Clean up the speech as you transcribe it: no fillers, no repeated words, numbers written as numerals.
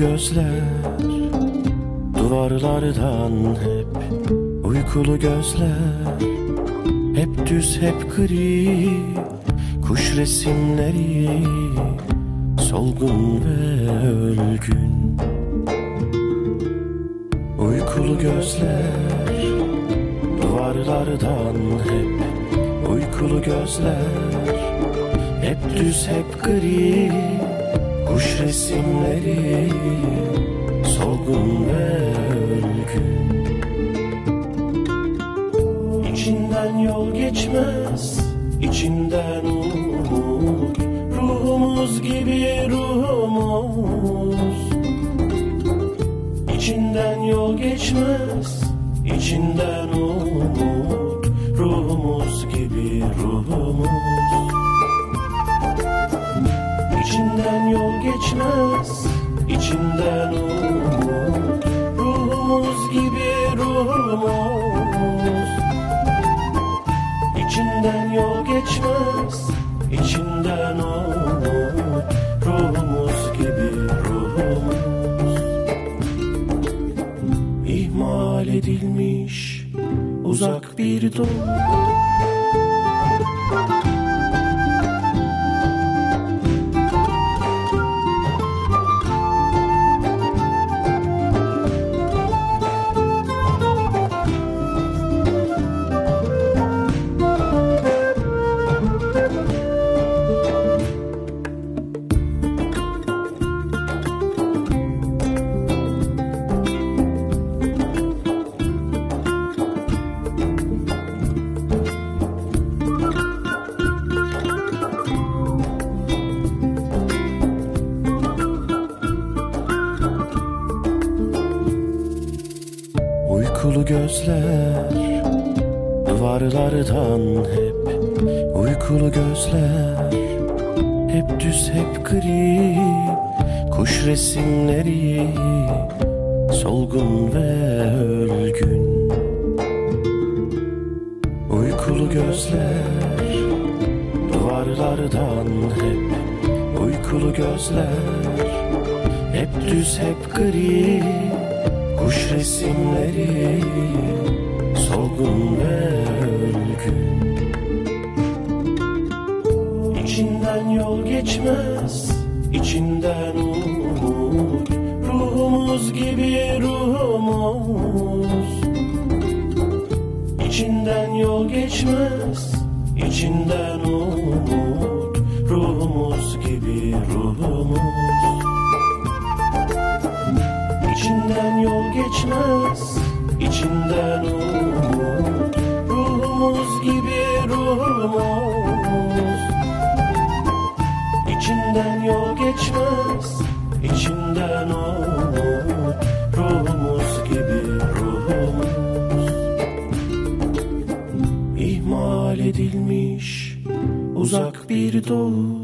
gözler, duvarlardan hep uykulu gözler. Hep düz hep gri kuş resimleri, solgun ve ölgün. Uykulu gözler, duvarlardan hep uykulu gözler. Hep düz hep gri kuş resimleri, solgun ve ölgün. İçinden yol geçmez, içinden umut, ruhumuz gibi ruhumuz. İçinden yol geçmez, içinden umut, ruhumuz gibi ruhumuz. İçinden yol geçmez, içinden umut, ruhumuz gibi ruhumuz. İçinden yol geçmez, içinden umut, ruhumuz gibi ruhumuz. İhmal edilmiş uzak bir doğu. Uykulu gözler, duvarlardan hep uykulu gözler. Hep düz hep gri kuş resimleri, solgun ve ölgün. Uykulu gözler, duvarlardan hep uykulu gözler. Hep düz hep gri kuş resimleri, solgun ve ölgün. İçinden yol geçmez, içinden umut, ruhumuz gibi ruhumuz. İçinden yol geçmez, içinden umut, ruhumuz gibi ruhumuz. İçinden yol geçmez, içinden umut, ruhumuz gibi ruhumuz. İçinden yol geçmez, içinden umut, ruhumuz gibi ruhumuz. İhmal edilmiş uzak bir doğu.